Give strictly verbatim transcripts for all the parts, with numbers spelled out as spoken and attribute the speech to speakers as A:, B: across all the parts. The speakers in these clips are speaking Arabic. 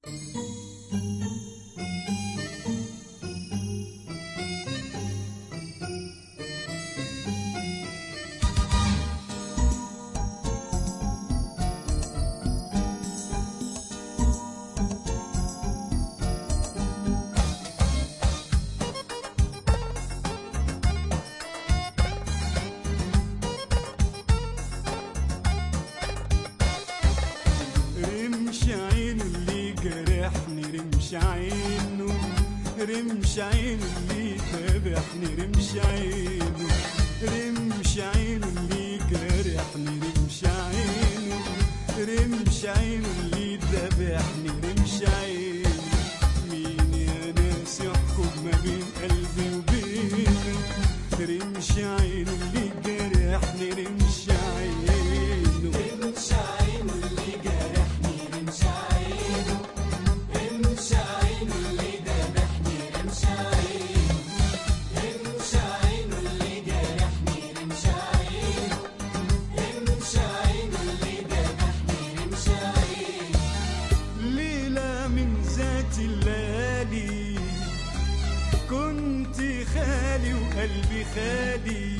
A: رمش عينه رمش عينه اللي ذبحني، رمش عينه رمش عينه اللي جرحني، رمش عينه رمش عينه اللي ذبحني، رمش عينه. مين يا ناس يحكم ما بين قلبي وبينه؟ رمش عينه اللي جرحني، رمش عينه
B: رمش عينه اللي جرحني، رمش عينه رمش عينه اللي ذبحني، رمش عينه رمش عينه اللي جرحني، رمش عينه رمش عينه اللي ذبحني، رمش عينه.
A: ليلة من ذات الليالي كنت خالي وقلبي خالي،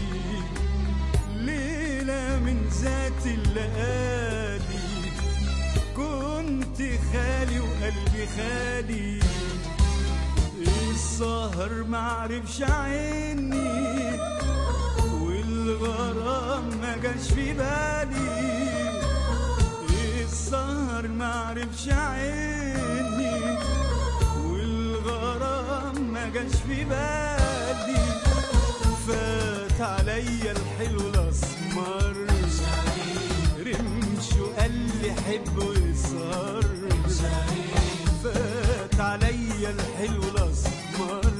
A: ليلة من ذات الليالي كنت خالي وقلبي خالي. السهر معرفش عيني والغرام ما جاش في بالي، السهر معرفش عيني والغرام ما جاش في بالي. فات عليا الحلو الاسمر رمش وقال لي حب ويسهر، فات عليا الحلو الاسمر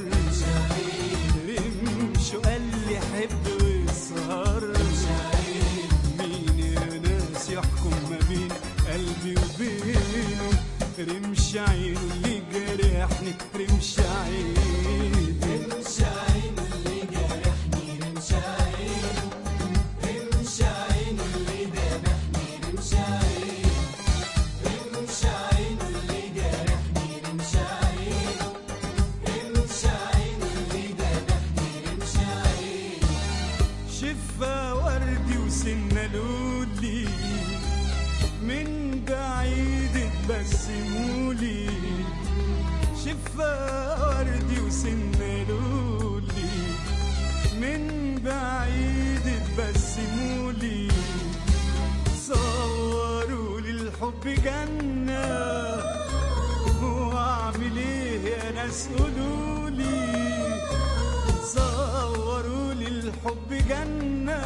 A: رمش وقال لي حب ويسهر. مين يا ناس يحكم ما بين قلبي وبينه؟ رمش عينه اللي جرحني، رمش عينه
B: رمش عينه اللي جرحني، رمش عينه رمش عينه اللي ذبحني، رمش عينه رمش عينه اللي جرحني، رمش عينه رمش عينه اللي ذبحني، رمش عينه.
A: شفا وردي وسنة لولي من بعيد تبسمولي، شفا وردي وسنة لولي من بعيد تبسمولي. صوروا لي الحب جنة واعمل ايه يا ناس قولولي؟ صوروا لي الحب جنة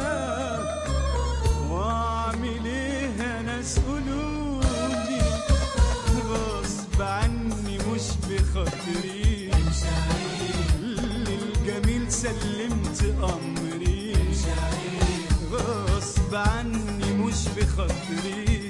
A: واعمل ايه يا ناس قولولي؟ غصب عني مش بخاطري للجميل سلمت امري، غصب عني مش بخاطري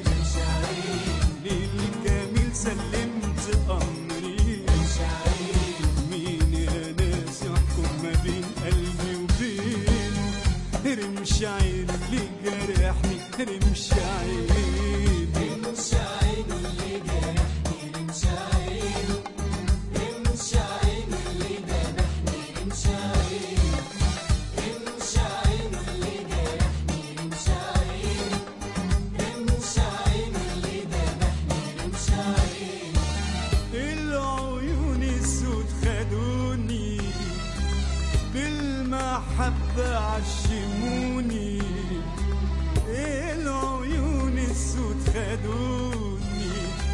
A: للجميل سلمت امري. مين يا ناس يحكم ما بين قلبي وبينه؟ رمش عينه اللي جرحني، رمش عينه
B: رمش عينه اللي جرحني، رمش عينه رمش عينه اللي ذبحني، رمش عينه رمش عينه اللي جرحني، رمش عينه رمش عينه اللي ذبحني، رمش عينه.
A: العيون السود خدوني بالمحبة عشموني، العيون السود خدوني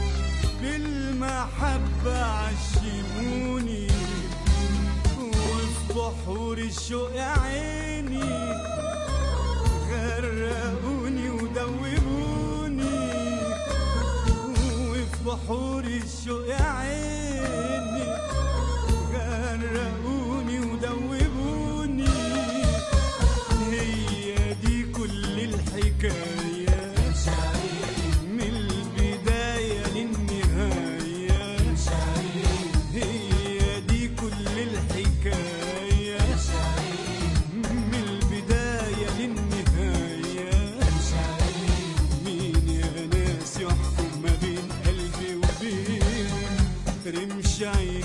A: بالمحبة عشموني. وفي بحور الشوق عيني غرقوني ودوبوني، وفي بحور الشوق عيني غرقوني ودوبوني. هي دي كل الحكاية من البداية للنهاية، هي دي كل الحكاية من البداية للنهاية. مين يا ناس يحكم ما بين قلبي وبينه؟ عينه